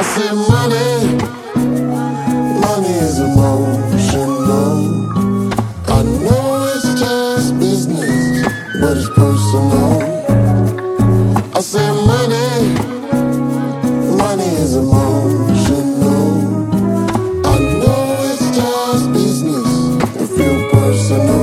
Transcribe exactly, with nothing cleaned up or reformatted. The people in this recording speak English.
I said money, money is emotional. I know it's just business, but it's personal. I said money, money is emotional. I know it's just business, it feel personal.